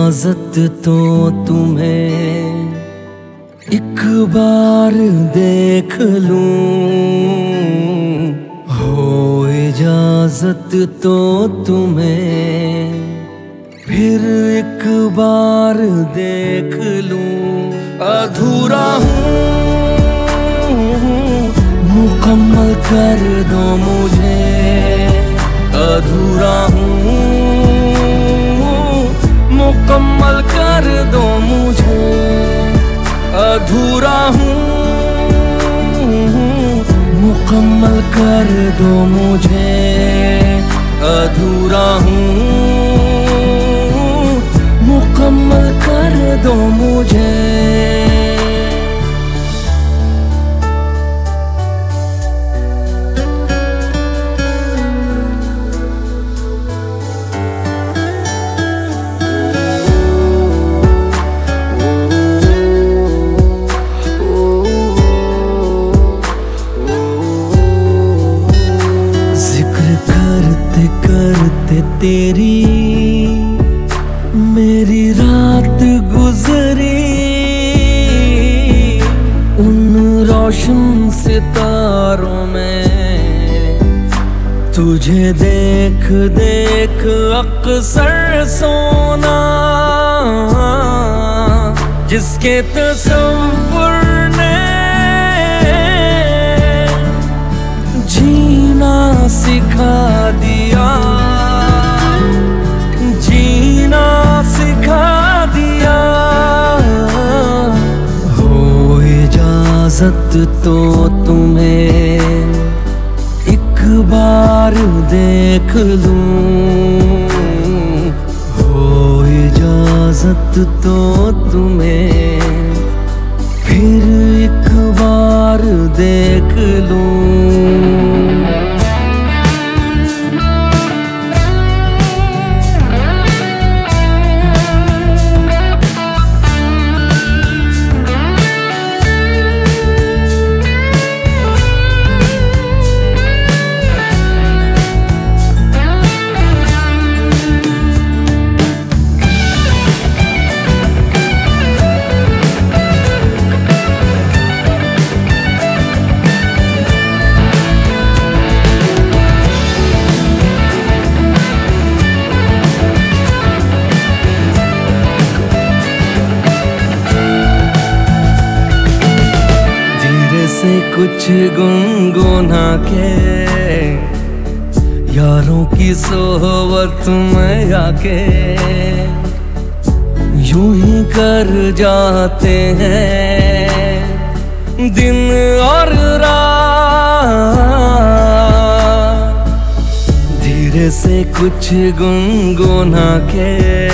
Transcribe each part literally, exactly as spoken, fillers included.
इजाजत तो तुम्हें एक बार देख लूं, हो इजाजत तो तुम्हें फिर एक बार देख लूं। अधूरा हूँ मुकम्मल कर दो मुझे, अधूरा हूँ मुकम्मल कर दो मुझे, अधूरा हूँ मुकम्मल कर दो मुझे, अधूरा हूँ मुकम्मल कर दो मुझे। करते करते तेरी मेरी रात गुजरी, उन रोशन सितारों में तुझे देख देख अक्सर सोना, जिसके तसव्वुर ने जीना सिखा दिया, जीना सिखा दिया। हो इजाजत तो तुम्हें एक बार देख लूं, हो इजाजत तो तुम्हें फिर एक बार देख लूं। से कुछ गुनगुना के यारों की सोहबत में आके यूं ही कर जाते हैं दिन और रात। धीरे से कुछ गुनगुना के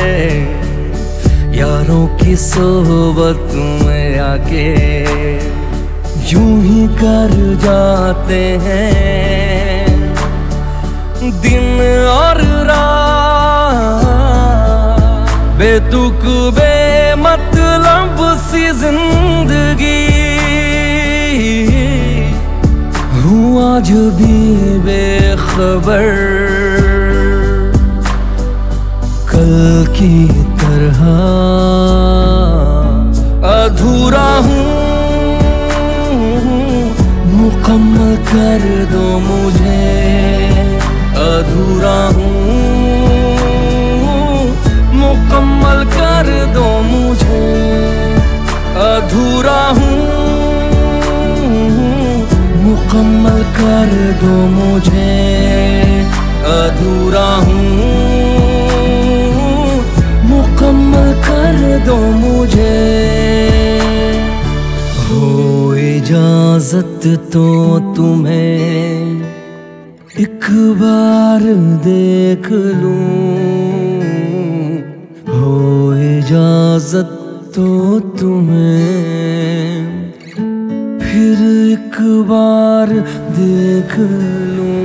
यारों की सोहबत में आके यूं ही कर जाते हैं दिन और रात। बेतुक बेमतलब सी जिंदगी हूँ आज भी बेखबर, कल की तरह अधूरा हूँ मुकम्मल कर दो मुझे, अधूरा हूँ मुकम्मल कर दो मुझे, अधूरा हूँ मुकम्मल कर दो मुझे, अधूरा हूँ मुकम्मल कर दो मुझे। हो इजाजत तो तुम्हें एक बार देख लूं, हो इजाजत तो तुम्हें फिर एक बार देख लूं।